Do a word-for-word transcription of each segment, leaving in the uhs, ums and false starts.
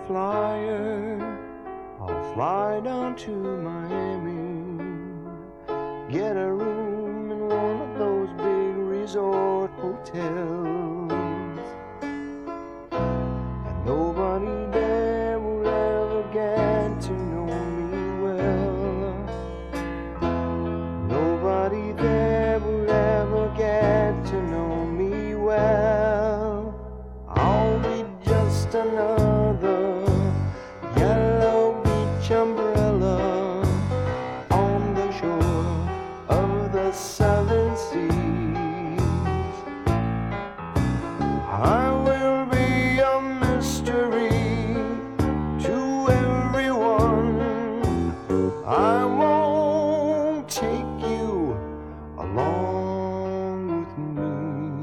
flyer. I'll fly down to Miami, get a room in one of those big resort hotels, and nobody there will ever get to know me well. Nobody there will ever get to know me well. I'll be just another yellow beach umbrella on the shore of the southern seas. I will be a mystery to everyone. I won't take you along with me.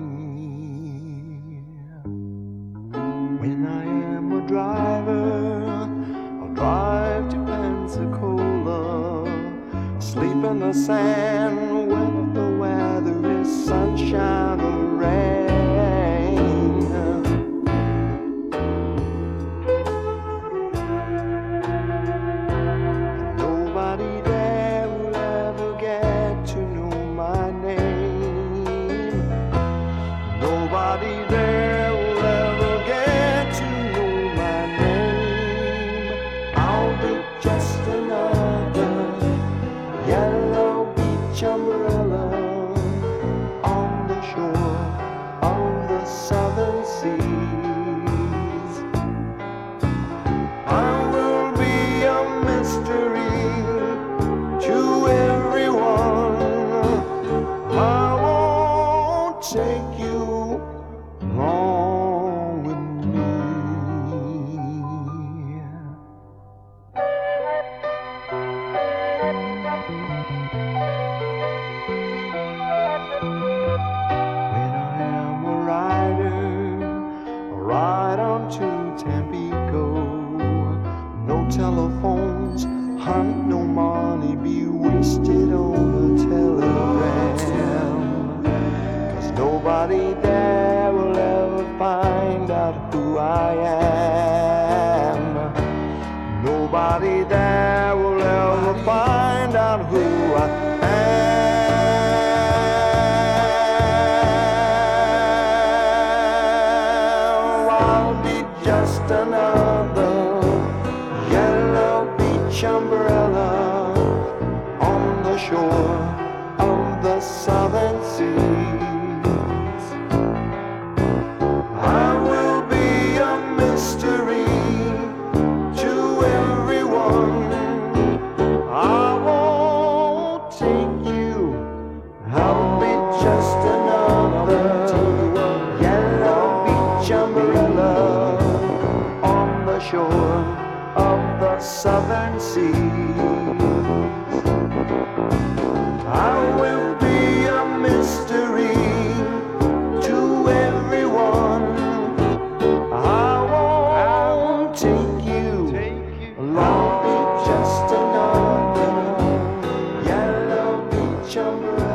When I am a driver, I'll drive to Pensacola, sleep in the sand whether the weather is sunshine or rain. Nobody there will ever get to know my name. Nobody there will ever get to know my name. I'll be just another yellow beach umbrella on the shore of the southern seas. I will be a mystery to everyone. I won't take you along with me. When I am a rider, I'll ride on to Tampico. No telephones, honey, no money be wasted on a telegram. 'Cause nobody there will ever find out who I am. Nobody there will ever find out who I am. I'll be just another yellow beach umbrella on the shore of the southern seas. I will be a mystery to everyone. I won't take you. I'll be just another yellow beach umbrella on the shore of the southern seas. I will be a mystery to everyone. I won't take you along. I'll be just another yellow beach umbrella.